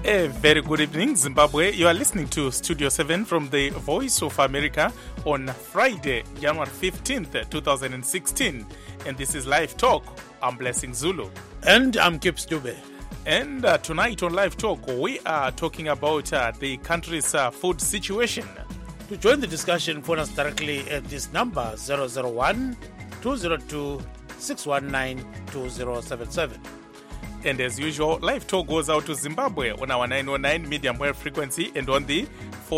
A very good evening, Zimbabwe. You are listening to Studio 7 from the Voice of America on Friday, January 15th, 2016. And this is Live Talk. I'm Blessing Zulu. And I'm Kip Stube. And tonight on Live Talk, we are talking about the country's food situation. To join the discussion, phone us directly at this number 001-202-619-2077. And as usual, Live Talk goes out to Zimbabwe on our 909 medium wave frequency and on the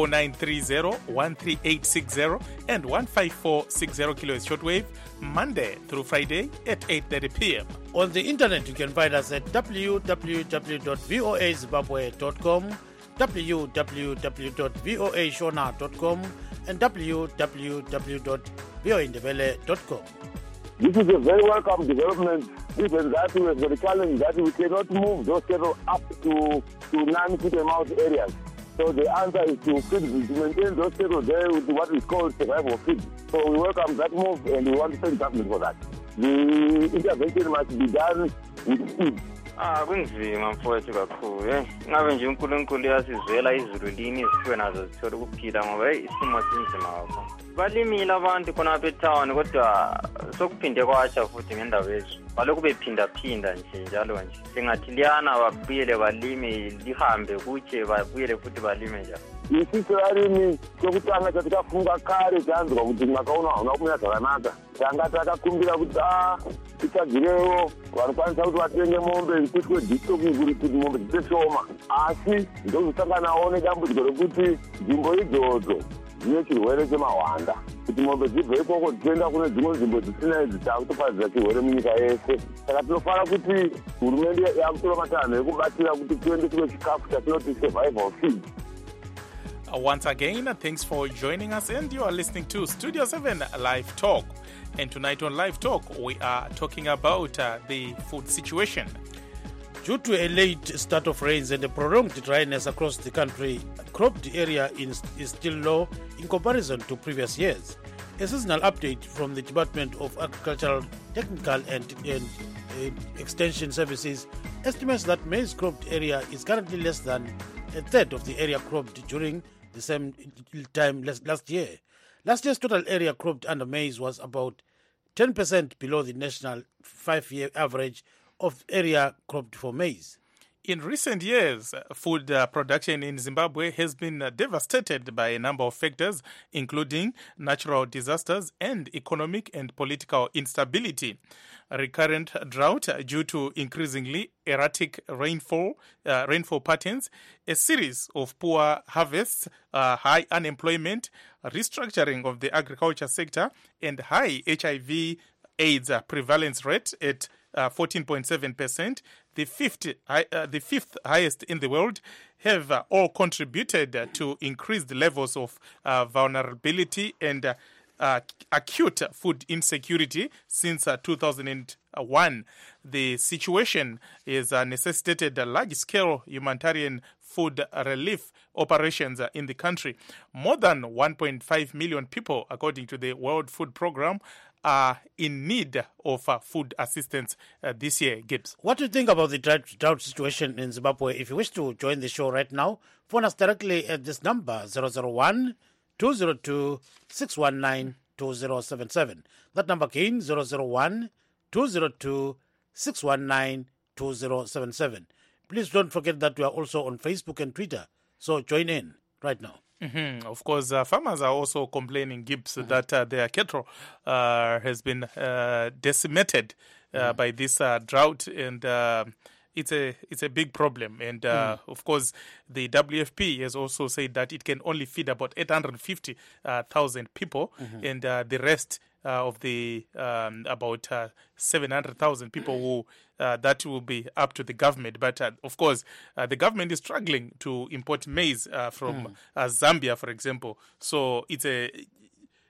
4930-13860 and 15460 kHz shortwave, Monday through Friday at 8:30 p.m. On the internet, you can find us at www.voazimbabwe.com, www.voashona.com, and www.voaindebele.com. This is a very welcome development, given that we have got a challenge that we cannot move those cattle up to non-foot-and-mouth areas. So the answer is to maintain those cattle there with what is called survival feed. So we welcome that move and we want to thank government for that. The intervention must be done with speed. kunzima mfowethu kakhulu ngabe nje uNkulunkulu yasizela izulu lini siphiwe nazo sithole ukuphila ngoba isimo sinzima kakhulu. Balimile abantu khona etown kodwa sokuphinde kwatsha futhi ngendawo yethu balokhu bephinda nje njalo nje singathi liyana babuyele balime lihambe kutshe babuyele futhi balime njalo. Isisirarimi sokutanga tatikafunga kare tanzwa kuti makaona hauna kumira zvakanaka tanga takakumbira kuti tichagirewo vanokwanisa kuti vatenge mombe kuitwe distoking kuti mombe dziite shoma asi ndozosanganawo nedambudziko rekuti nzvimbo idzodzo dzine chirwere chemahwanda kuti mombe dzibve ikoko dzichienda kune dzimwe nzvimbo dzisina idzi takutoparadzira chirwere munyika yese saka tinofara kuti hurumende yakutora matanho ekubatira kuti tiende tiwe chikafu chatinoti survival feed. Once again, thanks for joining us, and you are listening to Studio 7 Live Talk. And tonight on Live Talk, we are talking about the food situation. Due to a late start of rains and a prolonged dryness across the country, cropped area is still low in comparison to previous years. A seasonal update from the Department of Agricultural, Technical and Extension Services estimates that maize cropped area is currently less than a third of the area cropped during the same time last year. Last year's total area cropped under maize was about 10% below the national 5-year average of area cropped for maize. In recent years, food production in Zimbabwe has been devastated by a number of factors, including natural disasters and economic and political instability. Recurrent drought due to increasingly erratic rainfall patterns, a series of poor harvests, high unemployment, restructuring of the agriculture sector, and high HIV/AIDS prevalence rate at 14.7%, the fifth highest in the world, have all contributed to increased levels of vulnerability and acute food insecurity since 2001. The situation has necessitated large-scale humanitarian food relief operations in the country. More than 1.5 million people, according to the World Food Programme, are in need of food assistance this year. Gibbs. What do you think about the drought situation in Zimbabwe? If you wish to join the show right now, phone us directly at this number 001-202-619-2077. That number again, 001-202-619-2077. Please don't forget that we are also on Facebook and Twitter. So join in right now. Mm-hmm. Of course, farmers are also complaining, Gibbs, that their cattle has been decimated by this drought, and it's a big problem. And of course, the WFP has also said that it can only feed about 850,000 people, and the rest of the about 700,000 people who that will be up to the government. But of course, the government is struggling to import maize from Zambia, for example. So it's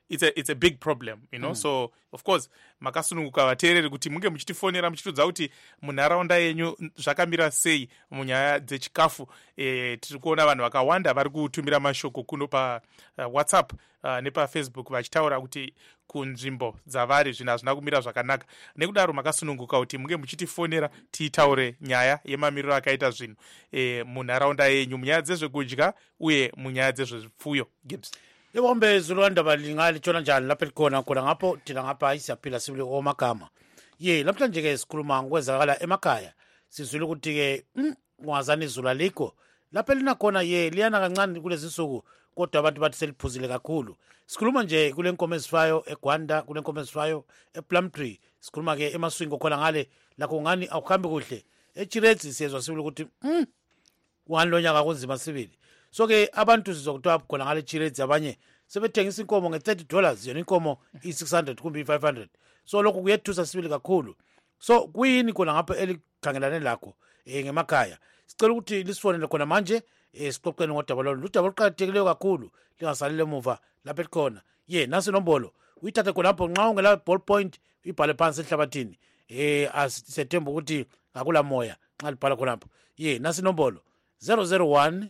it's a big problem, so of course makasununguka vateereri kuti munge muchitifonera muchitudza kuti munharaunda yenyu zvakamira sei munyaya dzechikafu. Tiri kuona vanhu vakawanda vari kutumira mashoko kuno WhatsApp nepafacebook vachitaura kuti kunzvimbo dzavari zvinhu hazvina kumira zvakanaka. Nekudaro makasununguka kuti munge muchitifonera tiitaure nyaya yemamiriro akaita zvinhu munharaunda yenyu munyaya dzezvekudya uye munyaya dzezvepfuyo. Gibbs. Ibombe Zulwanda balingali tshona njani lapha likhona khona ngapho thina ngapha isiyaphila sibule omagama. Namhlanje ke sikhuluma ngokwenzakala emakhaya. Sizwile ukuthi ke ungazani izulu alikho. Lapha lina khona liyana kancane kulezi insuku kodwa abantu bathi seliphuzile kakhulu. Sikhuluma nje kule nkomo ezifayo eGwanda, kule nkomo ezifayo ePlumtree. Sikhuluma ke emaswingo khona ngale lakho ngani awukhambi kuhle. Echiretsi siyezwa sibule ukuthi wani lonyaka kunzima sibili. So ke abantu sizokuthiwa khona ngale chiredzi abanye sebethengisa inkomo nge$30 yona inkomo i600 kumbe i500. So lokho kuyethusa sibili kakhulu. So kuyini khona ngapha elikhangelane lakho ngemakhaya. Sicela ukuthi lisifonele khona manje sixoxeni ngodaba lolu. Udaba oluqhakathekileyo kakhulu lingasalile emuva lapha elikhona. Nasi nombolo uyithathe khona lapho nxa ungela ballpoint ibhale phansi ehlabathini. Asithemba ukuthi akula moya nxa libhala khona lapho. Nasi nombolo 001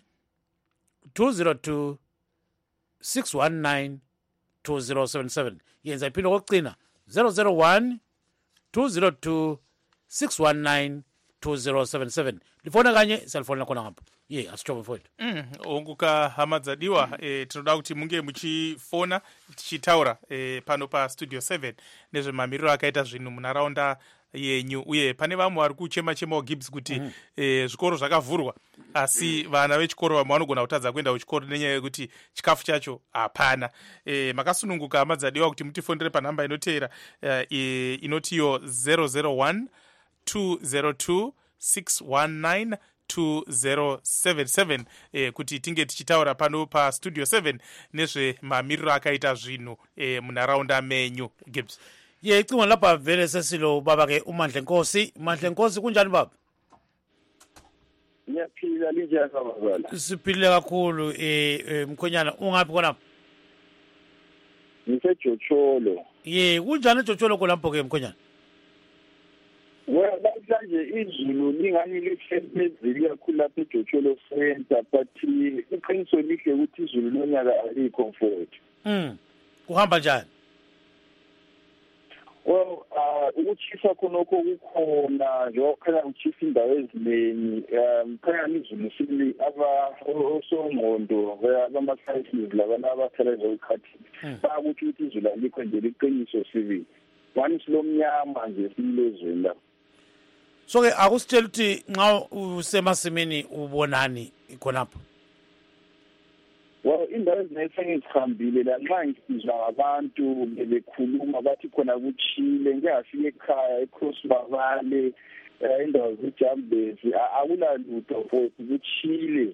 202 619 2077. Yenza iphilo kokugcina 001 202 619 2077. Lifona kanye selifona khona ngapha. Asithobe mfowethu. Onguka hamadzadiwa tinoda kuti munge muchifona tichitaura pano pa Studio 7 nezvemamiriro akaita zvinhu munharaunda yenyu uye pane vamwe vari kuchema Gibbs kuti zvikoro zvakavhurwa asi vana vechikoro vamwe vanogona kutadza kuenda kuchikoro nenyaya yekuti chikafu chacho hapana. Makasununguka hamadzadiwa kuti mutifondere panhamba inoteera inotiyo 001 202 619 2077 kuti tinge tichitaura pano pa Studio 7 nezvemamiriro akaita zvinhu munharaunda menyu. Gibbs. Icingo lapha vele sesilo baba ke uMandla Nkosi. Mandla Nkosi kunjani baba? Ngiyaphila linjani baba? Siphile kakhulu Mkhonyana ungaphi khona? NgiseJocholo. Kunjani eJocholo khonapho ke Mkhonyana? Namhlanje izulu lingani lihlezili kakhulu lapha eJocholo Center but iqiniso lihle ukuthi izulu lonyaka alikho mfowethu. Kuhamba njani? Ukuchisa khonokho kukhona njengokhanya uchisa indawo eziningi khanya izulu sibili osongqondo abama-scientists labana abathalaza ukhathi bakuthi ukuthi izulu alikho nje liqiniso sibili wani silomnyama nje silezweni lapho. So ke akusitshela ukuthi nxa usemasimini ubonani khonapho? Indawo ezinethe ngizihambile la nxa ngizwa abantu bekhuluma bathi khona kuchile ngiyafika ekhaya eCrossbavale indawo zeJambezi akulalutho futhi kuchile.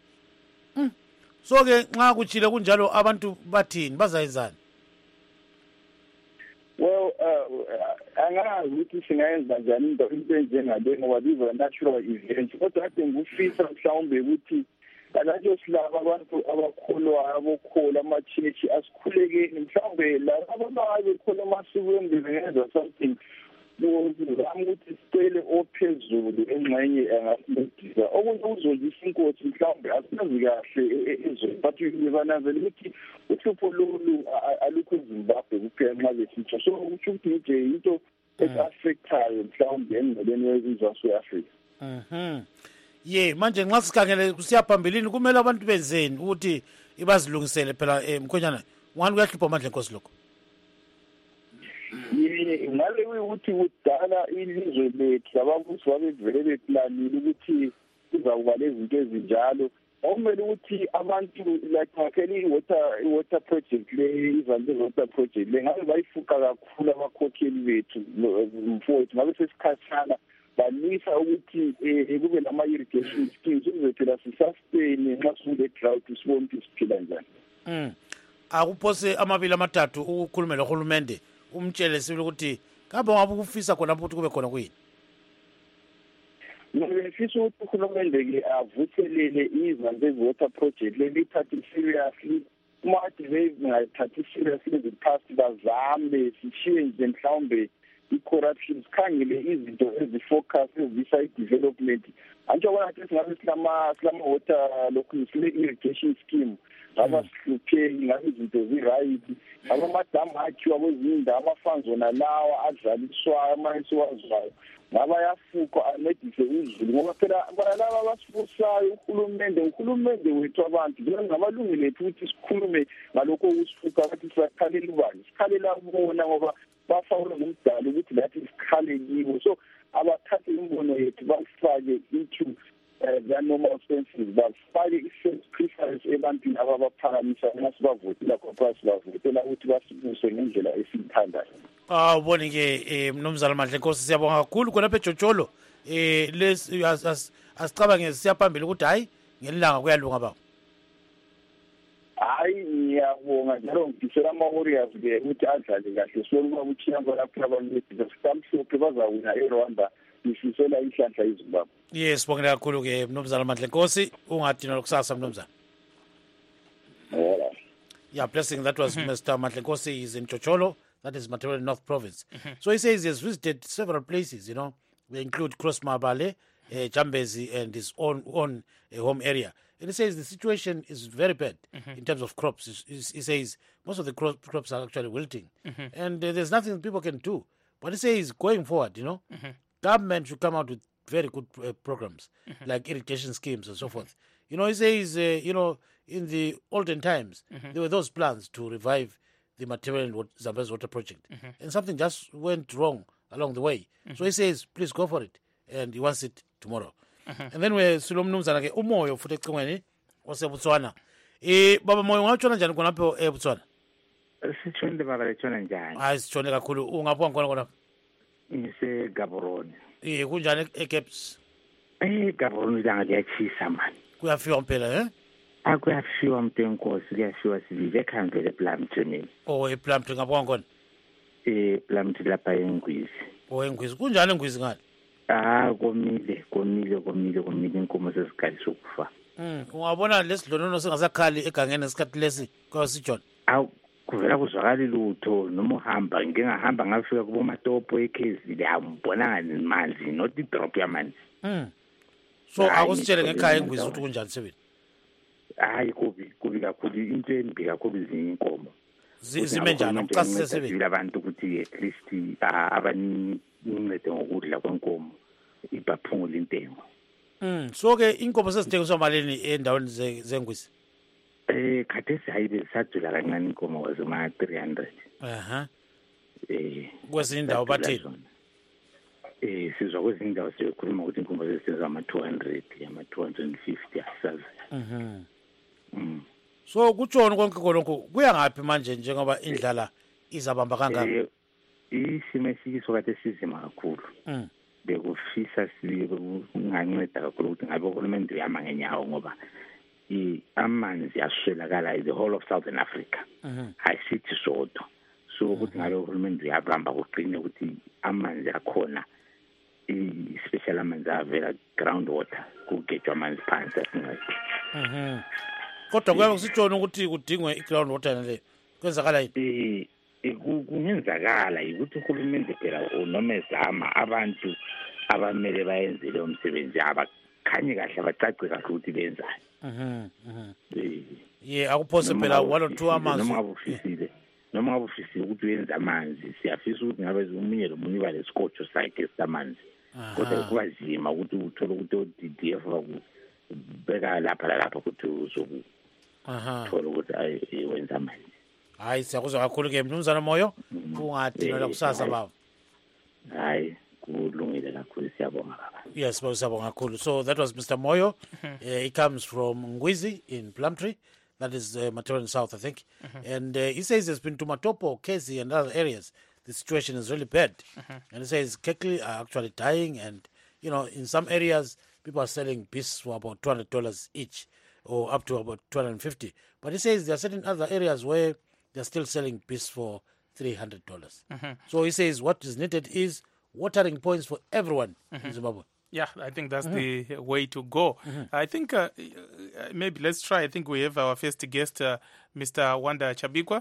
So ke nxa kuchile kunjalo abantu bathini bazayenzani? Angazi ukuthi singayenza njani into enjengale ngoba these are natural events kodwa kade ngufisa mhlawumbe ukuthi alajo silaba abantu abakholwayo abokhola amachechi asikhulekeni mhlawumbe laba abakholwa amasikweni bengenza something uzama ukuthi sicele ophezulu engxenye angasincedisa okunye uzolisa inkosi mhlawumbe asazi kahle ezweni but banazela ukuthi uhlupho lolu alukho eZimbabwe kuphela nxa besitsho so kusho ukuthi nje into esi-affectayo mhlawumbe engcebeni yeZizwe Afrika. Manje nxa sikhangele kusiyaphambilini kumele abantu benzeni ukuthi ibazilungisele phela Mkhonyana ngani kuyahlupha Mandla Nkosi lokho? Ngale ukuthi kudala ilizwe lethu ababusi babevele beplanile ukuthi kuzakuba lezinto ezinjalo okumele ukuthi abantu like bakhele i-water project water project le ngabe bayifuqa kakhulu abakhokheli bethu mfowethu ngabe sesikhathana balisa ukuthi kube nama-irrigation schemes ukuze phela sisustain nxa sikule drought sibone ukuthi siphila njani. Akuphose amabili amathathu ukukhuluma lohulumende umtshele sibili ukuthi kambe ngabe ukufisa khona ukuthi kube khona kuyini? Ngifisa ukuthi uhulumende ke avuthelele izanto ezi-water project lelithathe seriously uma kade bengayithathi seriously the-past bazame si-change mhlawumbe i-corruption sikhangele izinto ezifocus ezisa i-development antsho bona ukuthi singabe silama-water lokhu sile-irrigation scheme ngaba sihlupheki ngabe izinto zi-right ngaba amadamu akhiwa kwezinye indawo amafanzi wona lawa adlaliswayo amanye siwazwayo ngaba yafukwa ancedise izulu ngoba phela bona laba abasifusayo uhulumende wethu abantu njena ngamalungelo ethu ukuthi sikhulume ngalokho okusifuka kathi siyakhalela ubani sikhalela bona ngoba bafawula ngumdala ukuthi lathi sikhale kibo so abathathe imbono yethu bafake into their normal senses bafake i-preference ebantwini ababaphakamisa nxa sibavotela khona sibavotela ukuthi basibuse ngendlela esiyithandayo. Ubone-ke mnumzana Mandla Nkosi siyabonga kakhulu khonapha ejotsholo asicabange siyaphambili ukuthi hayi ngelilanga kuyalunga baba. Hayi ngiyabonga njalo ngidisela ama-warriors-ke ukuthi adlale kahle sibona uba kuchiyamba lapho abancedisa sikamhlophe bazawina eRwanda isisela inhlanhla iZimbabwe. Yes, sibongile kakhulu-ke mnumzana Mandla Nkosi ungadinwa kusasa mnumzana. Yeah, blessing. That was Mr. Mandla Nkosi. He's in Chocholo. That is Matabele North Province. So he says he has visited several places, you know. They include Cross Mabale, Jambezi, and his own home area. And he says the situation is very bad in terms of crops. He says most of the crops are actually wilting. And there's nothing people can do. But he says going forward, you know, government should come out with very good programs like irrigation schemes and so forth. You know, he says, you know, in the olden times, there were those plans to revive the Matabele Zambezi Water Project. And something just went wrong along the way. So he says, please go for it. And he wants it tomorrow. And then we're Sulomnumzana umoyo futhi ecingweni oseBotswana. Baba moyo ungatshona njani khonapho eBotswana? Sitshonile baba letshona njani? Hayi sitshone kakhulu. Ungapho khona? Ngise Gaborone. Kunjani eCapes? Gaborone ilanga liyachisa man. Kuyafiwa mpela Akuyafiwa mtenkosi kuyafiwa sivive ekhambele ePlumtree mina. ePlumtree ngapho khona? ePlumtree lapha eNgwizi. eNgwizi. Kunjani eNgwizi ngani? Komile inkomo seziqalisa ukufa. Ungabona lesidlonono sengasakhali egangeni ngesikhathi lesi kwaSijona. Kuvela kuzwakala lutho noma uhamba ngingahamba ngafika kubomatopo eKZN ambona ngani manzi not idrop yamanzi. So akusitshele ngekhaya eNgwizi ukuthi kunjani sebenzi? Hayi kubi kakhulu into embi kakhulu izinkomo. Zime njani ucasise sebenzi? Abantu ukuthi at least abanicede ngokudla kwenkomo ibaphungula intengo. So ke inkomo sezithengiswa malini endaweni zeNgwizi? Khathesi hayi besadula kancane inkomo wazima 300. Kwezinye indawo bathini? Sizwa kwezinye indawo sikhuluma ukuthi inkomo zesizwa ama-200 ama-250 asazi. So kutshona konke konke kuya ngaphi manje njengoba indlala izabamba kangaka? Isimo esikiso kade sizima kakhulu. Bekufisa singanceda kakhulu ukuthi ngabe uhulumende uyama ngenyawo ngoba amanzi aswelakala the whole of Southern Africa. Ayisithi sodwa. So ukuthi ngabe uhulumende uyabamba kuqine ukuthi amanzi akhona especially amanzi avela groundwater kugejwa amanzi phansi asingathi. Kodwa kuyabe kusitshona ukuthi kudingwe i-groundwater nale kwenzakala yini? Kungenzakala ukuthi uhulumende phela noma ezama abantu abamele bayenze leyo msebenzi abakhanye kahle abacace kahle ukuthi benzani. Akuphose phela 1 or 2 amanzi. Noma ngabufisile ukuthi uyenza amanzi siyafisa ukuthi ngabe umunye lomunye uba lesikotho sakhe samanzi. Kodwa kuba nzima ukuthi uthole ukuthi o-DDF bakubeka lapha ukuthi uzoku thola ukuthi wenza amanzi. Hayi siyakuzwa kakhulu-ke mnumzana Moyo ungadinela kusasa baba. Hayi kulungile kakhulu siyabonga baba. Yes, siyabonga kakhulu. So that was Mr. Moyo. He comes from Ngwizi in Plumtree. That is Matabele South, I think. And he says he's been to Matopo, Kezi, and other areas. The situation is really bad. And he says cattle are actually dying. And, you know, in some areas, people are selling beasts for about $200 each or up to about $250. But he says there are certain other areas where they're still selling beasts for $300. So he says what is needed is watering points for everyone in Zimbabwe. Yeah, I think that's the way to go. I think maybe let's try. I think we have our first guest, Mr. Wanda Chabikwa.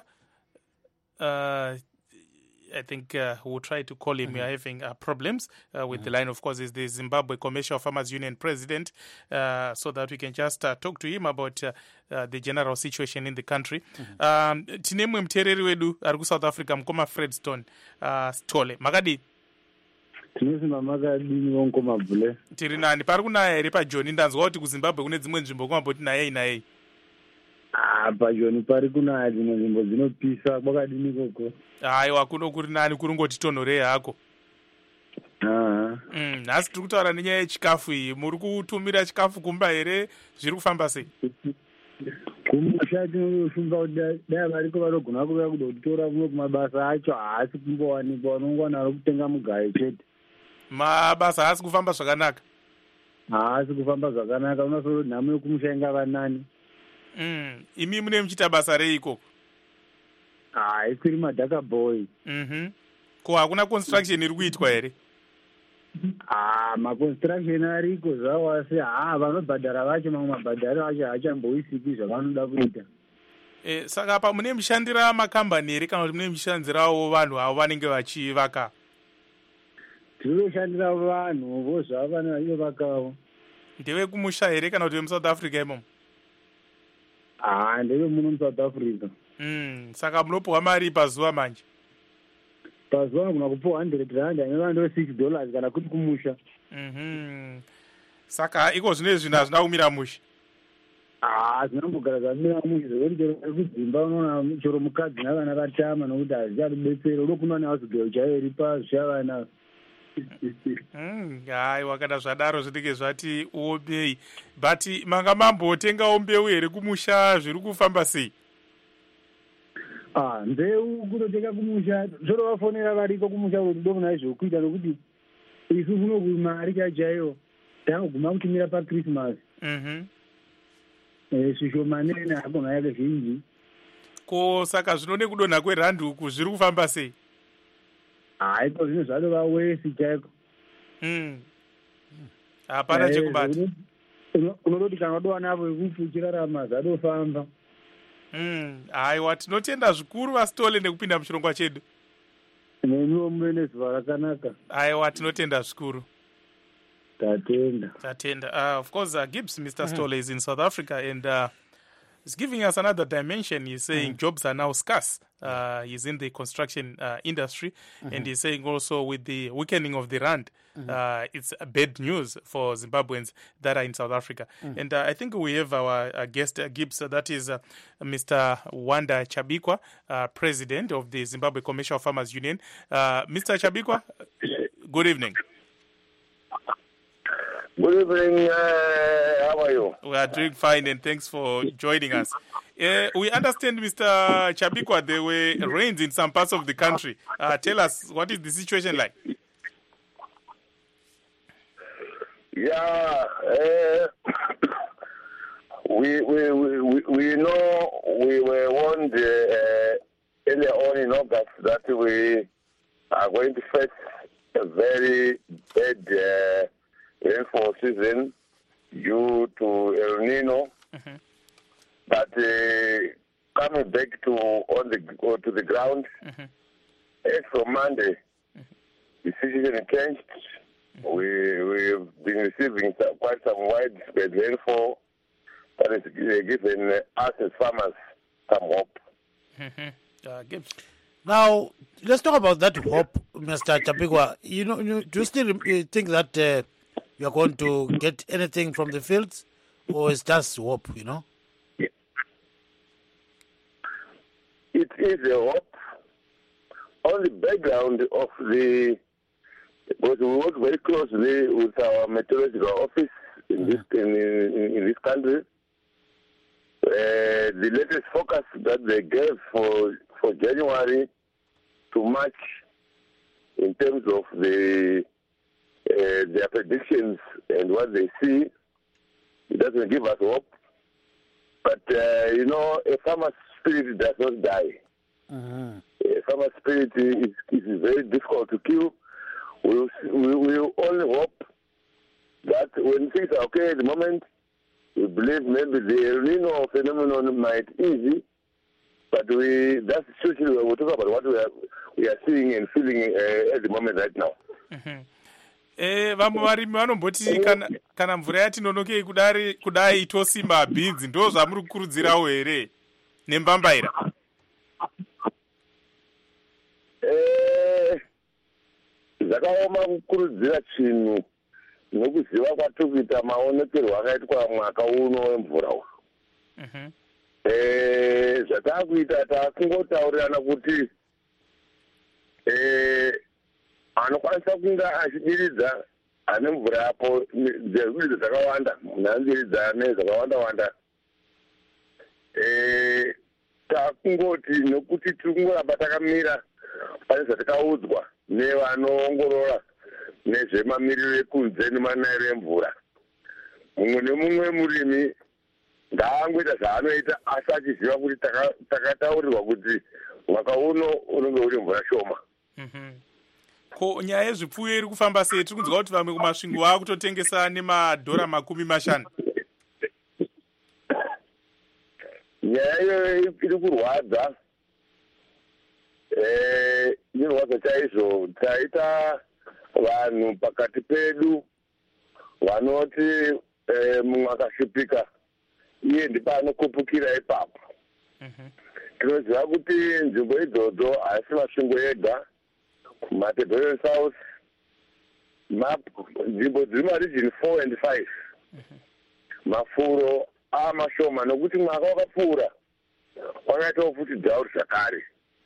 I think we'll try to call him. We are having problems with the line. Of course, is the Zimbabwe Commercial Farmers Union president, so that we can just talk to him about the general situation in the country. Tinemwe mtereri wedu ari South Africa mkoma Fredstone Stole. Makadi? Tinosima makadini wonkoma bule. Tiri nani? Pari kunaya ere pa John ndanzwa kuti ku Zimbabwe kune dzimwe nzvimbo kumaboti naye. Pa John pari kunaya dzimwe nzvimbo dzinopisa kwakadini koko. Aiwa kuno kuri nani kurungoti tonhorei hako. Nhasi tiri kutaura nenyaya yechikafu iyi. Muri kutumira chikafu kumba here zviri kufamba sei? Kumusha tinoshunga kuti dai variko vanogona kuuya kuda kutora kumwe kumabasa acho haasi kumbowanikwa, unongwana ari kutenga mugayo chete. Mabasa haasi kufamba zvakanaka? Haasi kufamba zvakanaka, unosoro nhamo yekumusha ingava nani. Imi mune muchita basa rei ikoko? Isiri madhaka boy. Ko hakuna construction iri kuitwa here? Maconstruction ariko zvawo asi vanobhadhara vacho mamwe mabhadharo acho haachamboisiki zvavanoda kuita. Saka apa mune mushandira makambani here kana kuti mune mushandirawo vanhu avo vanenge vachivaka? Tinoshandira vanhu vo zvavo vanenge vachivakawo. Ndeve kumusha here kana kuti vemuSouth Africa imomo? Ndeve muno muSouth Africa. Saka munopiwa mari pazuva manje? Pazuva anogona kupiwa R100 anova ndo $6 kana kuti kumusha. Saka iko zvino izvi hazvina kumira musha? Zvinambogara zvamira musha zvekuti kudzimba unoona chero mukadzi navana vatama nokuti hazvicharudetsera, unokunwa nehouse girl chaiyo iri pazvichavana. Haiwa kana zvadaro zvinenge zvati uombei. But manga mambotengawo mbeu here kumusha zviri kufamba sei? Mbeu kutotenga kumusha zvoro vafonera variko kumusha kuti ndovona izvokuita nokuti isu kuno mari chaiyo tangoguma kutumira paChristmas. Svishomanene hakona yake zhinji. Ko saka zvinone kudonha kwerandi uku zviri kufamba sei? Iko zvino zvatova wesi chaiko. Hapana chekubata. Unototi kana wadowanavo ekuti uchirarama zvatofamba. Aiwa tinotenda zvikuru vaStole nekupinda muchirongwa chedu. Nemiwo mune zuva rakanaka. Aiwa tinotenda zvikuru. Tatenda. Of course, Gibbs, Mr. Stole is in South Africa and he's giving us another dimension. He's saying jobs are now scarce. He's in the construction industry, and he's saying also with the weakening of the rand, it's bad news for Zimbabweans that are in South Africa. And I think we have our guest, Gibbs, that is Mr. Wanda Chabikwa, President of the Zimbabwe Commercial Farmers Union. Mr. Chabikwa, good evening. Good evening. How are you? We are doing fine, and thanks for joining us. We understand, Mr. Chabikwa, there were rains in some parts of the country. Tell us, what is the situation like? Yeah, we know we were warned earlier on in August that we are going to face a very bad rainfall season due to El Nino. But coming back to the ground, as from Monday, the situation changed. We've been receiving quite some widespread rainfall that is given us as farmers some hope. Now, let's talk about that hope, Mr. Chabikwa. Do you still think that you are going to get anything from the fields, or is just hope, Yeah. It is a hope. On the background of because we work very closely with our meteorological office in this country. The latest forecast that they gave for January to March in terms of their predictions and what they see, it doesn't give us hope. But, a farmer's spirit does not die. A farmer's spirit is very difficult to kill. We will only hope that when things are okay at the moment, we believe maybe the El Nino phenomenon might ease, but that's especially when we talk about what we are seeing and feeling at the moment right now. Vamwe varimi vanomboti kana mvura yatinonokei kudai tosima bhinzi ndo zvamuri kukurudzirawo here nembambaira? Zvakaoma kukurudzira chinhu nokuziva kwatiri kuita maonekerwo akaitwa mwaka uno wemvura uyu. Zvatakuita takungotaurirana kuti anokwanisa kunga achidiridza ane mvura yapo dzekudiridza dzakawanda munandiridza nezvakawanda-wanda. Takungoti nokuti tiri kungoramba takamira pane zvatakaudzwa nevanoongorora nezvemamiriro ekunze nemanayiro emvura. Mumwe nemumwe murimi ngaangoita zvaanoita asi achiziva kuti takataurirwa kuti mwaka uno unenge uri mvura shoma. Ko nyaya yezvipfuyo iri kufamba sei? Tiri kunzwa kuti vamwe kumasvingo vaakutotengesa nemadhora 50. Nyaya iyoyo iri kurwadza, inorwadza chaizvo. Taita vanhu pakati pedu vanoti mumwe akashupika iye ndipaanokupukira ipapo. Tinoziva kuti nzvimbo idzodzo haisi masvingo ega, Matebele South, nzvimbo dziri maregion 4 and 5, mafuro amashoma nokuti mwaka wakapfuura kwakaitawo futi dhauri zvakare.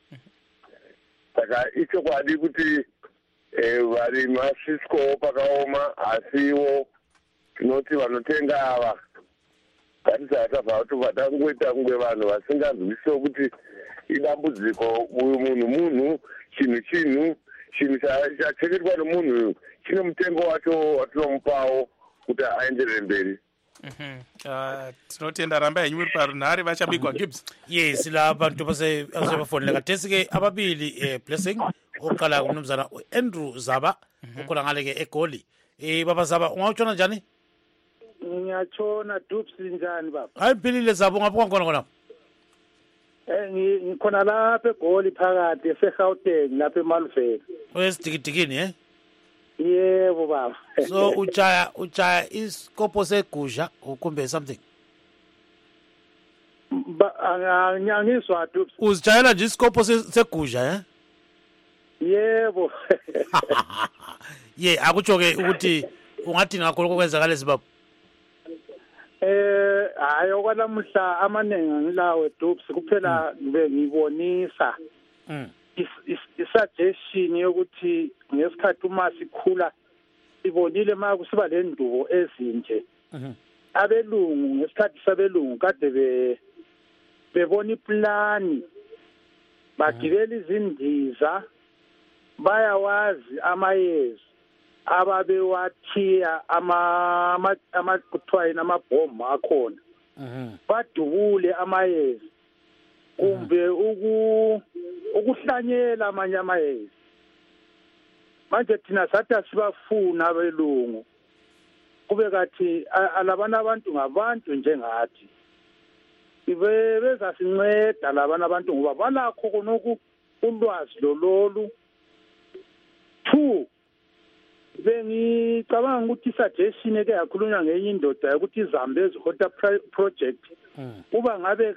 Saka ichokwadi kuti varimi vasvitswewo pakaoma, asiwo tinoti vanotenga ava ngatisatavha kuti vatangoita kunge vanhu vasinganzwisiwo kuti idambudziko. Uyu munhu chinhu chachengetwa nemunhu chine mutengo wacho watinomupawo kuti aenderere mberi. Tinotenda ramba yenyu muri parunhare vachabigwa Gibbs. Yes, la bantu basebafonela kathesi ke ababili Blessing oqala umnumzana Andrew Zaba ukhona ngale ke eGoli. Baba Zaba ungawutshona njani? Ngiyatshona Dupes njani baba? Ayiphilile Zaba ungapha khona. Ngikhona lapha eGoli phakathi eseGauteng lapha eMalvern. Oyesidikidikini Yebo baba. So uchaya iskopo segusha kumbe something? Angizwa Dupes. Uzijayela nje iskopo segusha Yebo. Akutsho ke ukuthi ungathi ngakho kwenzakala esibaba. Hayi okwalamuhla amaningi ngilawe Dupes kuphela ngibonisa isuggestion yokuthi ngesikhathi uma sikhula sibonile ma kusiba lendubo ezinje. Abelungu ngesikhathi sabelungu kade bebona iplani bagibela izindiza bayawazi amayezi ababewathiya kuthiwa yini amabhomu akhona. Badubule amayezi kumbe ukuhlanyela amanye amayezi. Manje thina sathi asibafuna abelungu kube kathi alabana abantu ngabantu njengathi. Beza sinceda labana abantu ngoba balakho konoku ulwazi lololu. 2 bengicabanga ukuthi suggestion eke yakhulunywa ngenye indoda ukuthi iZambezi Water Project kuba ngabe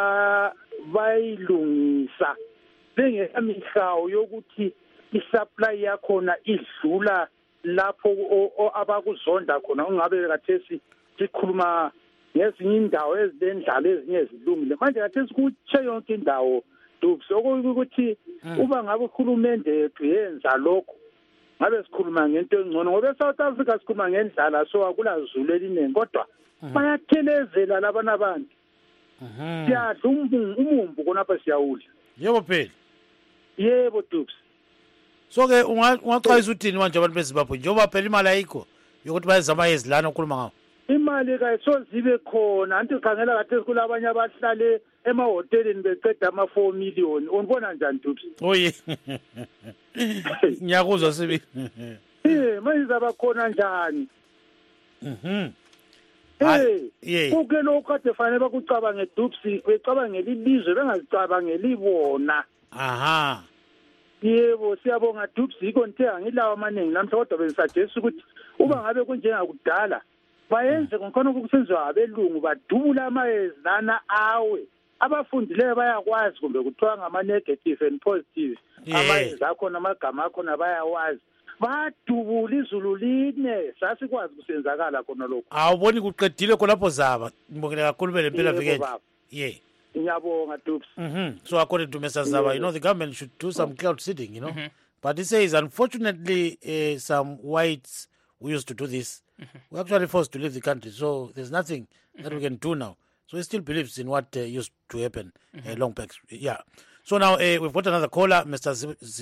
bayilungisa bengemihawu yokuthi isupply yakhona idlula lapho abakuzonda khona. Ungabe kathesi sikhuluma ngezinye indawo ezilendlala ezinye ezilungile. Manje kathesi kutshe yonke indawo Dupes ukuthi uba ngabe uhulumende yethu yenza lokho ngabe sikhuluma ngento engcono ngoba eSouth Africa sikhuluma ngendlala so akulazulu eliningi kodwa bayathelezela labana abantu. Siyadla umumbu konapha siyawudla. Yebo phela. Yebo Dupes. So ke ungaqhayisa uthini manje abantu beZimbabwe njengoba phela imali ayikho yokuthi bayezama yezilana okhuluma ngawo? Imali kayisozibe khona anti khangela kathi kulabanye abahlale emahoteleni beceda ama4 million. Unibona njani Dupes? Oye. Ngiyakuzwa sibi. Manje zabakhona njani? kuke lokho kade fanele bakucabange Dupsi becabangela ilizwe bengazicabangeli bona. Aha. Yebo siyabonga Dupsi ikonke angilawa amaningi namhla kodwa benisuggest ukuthi uba ngabe kunjengakudala bayenze ngokhona ukusenziwa abelungu badubula amayezi lana awe abafundileyo bayakwazi kumbe kuthiwa ngama negative and positive amayezi akho namagama akho nabayawazi badubula izulu line sasikwazi kusenzakala khona lokho awuboni kuqedile khonapho zaba ngibongela kakhulu belempela weekend ngiyabonga Dupsi so according to Mr. Zaba, the government should do some cloud seeding, but he says unfortunately some whites who used to do this were actually forced to leave the country, so there's nothing that we can do now. So he still believes in what used to happen long back. So now we've got another caller, Mr.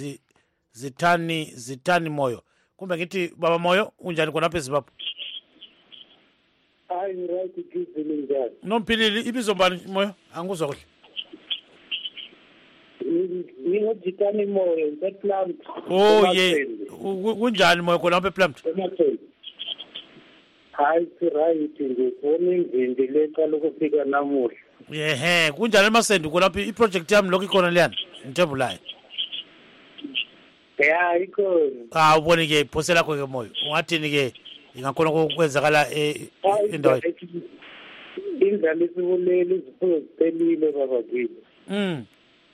Zitani Moyo. Kumbe ngithi baba Moyo unjani khona phezulu baba? Hayi right igizile njani? Nomphilile ibizo mbani Moyo? Anguzwa kuhle. Ngizitani Moyo ePlant. Kunjani Moyo khona ePlant? Hayi right ngizibona ingindile qala ukufika namuhla. Kunjani eMasendu khona iproject yami lokho ikhona leyana Ntebulayo. Ikhona. Ubone ke iphose lakho ke Moyo. Ungathini ke ingakhona ukwenzakala endaweni? Indlela isibulele izipho ziphelile baba kimi.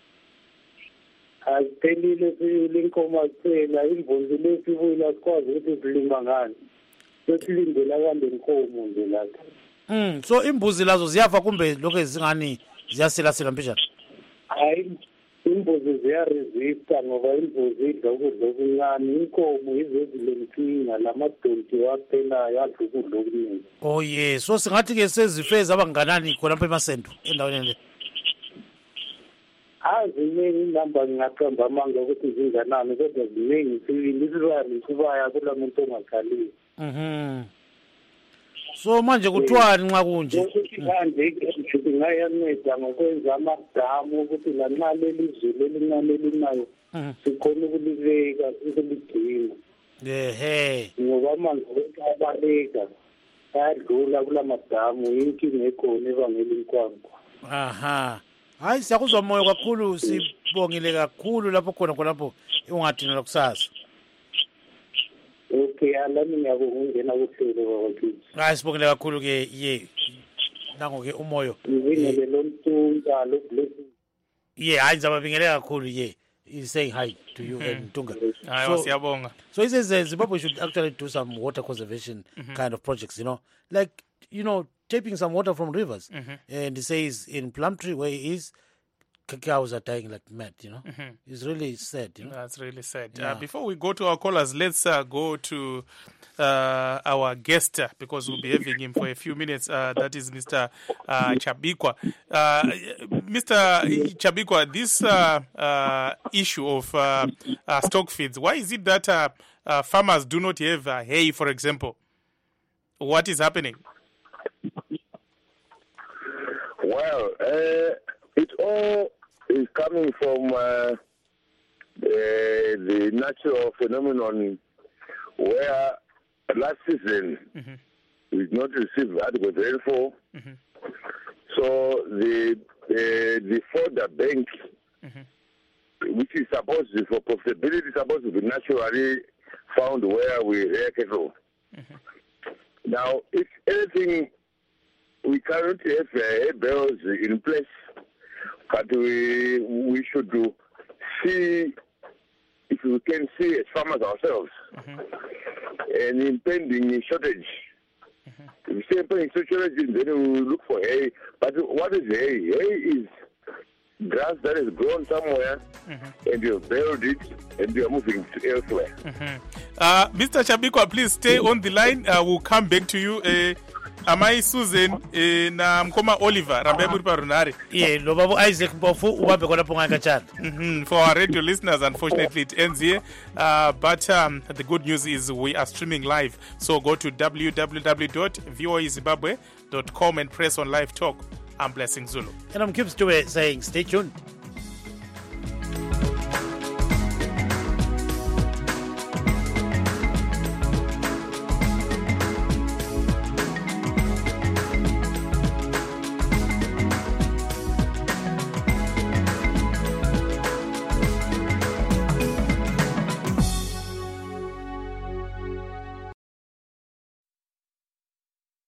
Aziphelile silinkomo kuphela imvunzi lesibuyela sikwazi ukuthi silima ngani. Sesilindela kande inkomo nje lapha. So imbuzi lazo ziyafa kumbe lokho ezingani ziyasela mbijana? Hayi imbuzi ziyaresista ngoba imbuzi idla ukudla okuncane, inkomo izezilenkinga lamadonti waphelayo adla ukudla okuningi. So singathi ke sezifeza abanganani khona lapha eMasendu endaweni le? Ziningi inamba ngingaqamba amanga ukuthi zinganani kodwa ziningi isibaya kula muntu ongakhalile. So manje kuthiwani nxa kunje? Manje ngayanceda ngokwenza amadamu ukuthi lanxa leli zulu elincane elinayo sikhona ukulibeka ukuligcina. Ngoba amanzi abaleka ayadlula kula madamu inkinga ekhona ebangela inkwankwa. Hayi siyakuzwa Moyo kakhulu, sibongile kakhulu lapho khonapho ungathina lokusasa. Okay, alami ngiyakungena kuhlelo baba kithi. Hayi sibongile kakhulu ke nango ke uMoyo. Ngibingelele lo Mtunga lo blessing. Hayi zababingelela kakhulu he's saying hi to you and Mtunga. Siyabonga. So he says Zimbabwe should actually do some water conservation kind of projects, like tapping some water from rivers. And he says in Plumtree where he is, cows are dying like mad, It's really sad, That's really sad. Before we go to our callers, let's go to our guest because we'll be having him for a few minutes. That is Mr. Chabikwa. Mr. Chabikwa, this issue of stock feeds, why is it that farmers do not have hay, for example? What is happening? Well, it all is coming from the natural phenomenon where last season we did not receive adequate rainfall. So the fodder bank, which is supposed to, for profitability, supposed to be naturally found where we rear cattle. Now, if anything, we currently have barrels in place, but we should see if we can see as farmers ourselves an impending shortage. If we see impending shortage, then we will look for hay. But what is hay? Hay is grass that is grown somewhere, and you have buried it, and you are moving to elsewhere. Mr. Chabikwa, please stay on the line. We'll come back to you. Amai Susan na Mkoma Oliver Rambeburi Parunari. Lo babu Isaac Mpofu uwabe kona ponga kachana. For our radio listeners, unfortunately it ends here. But the good news is we are streaming live. So go to www.voazimbabwe.com and press on live talk. I'm Blessing Zulu. And I'm Kip Stewart saying stay tuned.